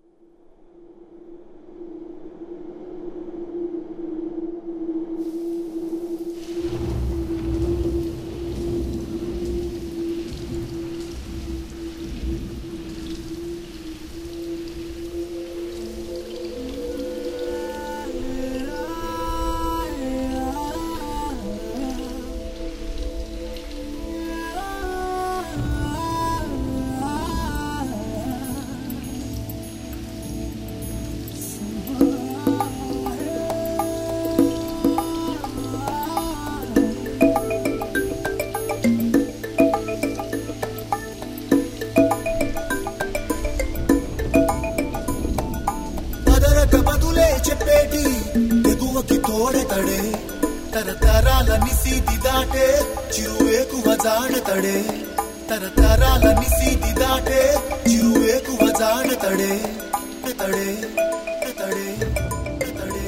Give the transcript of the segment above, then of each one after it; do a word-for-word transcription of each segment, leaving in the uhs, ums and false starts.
తోడెతడే తరతరాలని సీది దాటే చిరువేకువ జాడతడే తరతరాలని సీది దాటే చిరువేకువ జాడతడే తడే తడే తడే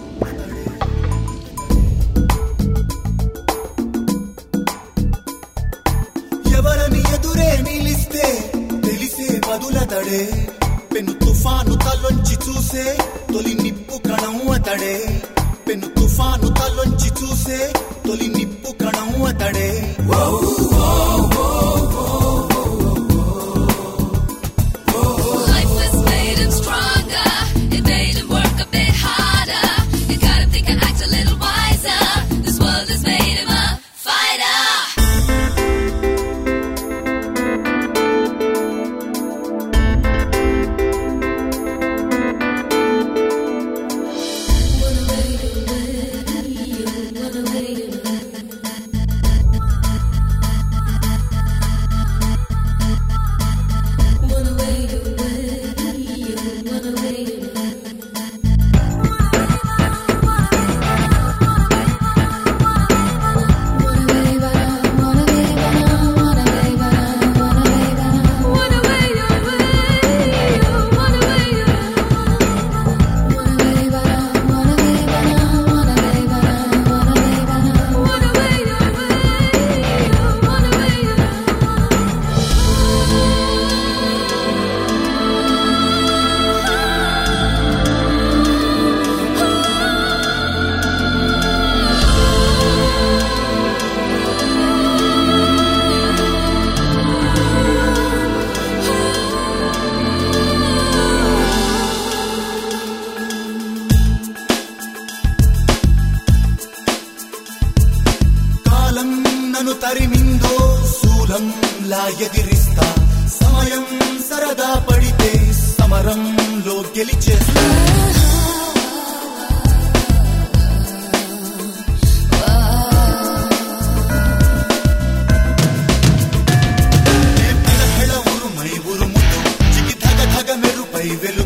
ఎవరని ఎదురే నిలిస్తే తెలిసే బదులతడే పెను తుఫాను తలొంచి చూసే తొలి నిప్పు కణం అతడే పెను తుఫాను తలొంచి చూసే తొలి నిప్పు కణం అతడే నన్ను తరిమిందో శూలంలా ఎదిరిస్తా సమయం సరదా పడితే సమరంలో గెలిచేస్తా హెళ హెళ ఉరుమై ఉరుముతూ చికి ధగ ధగ మెరుపై వెలు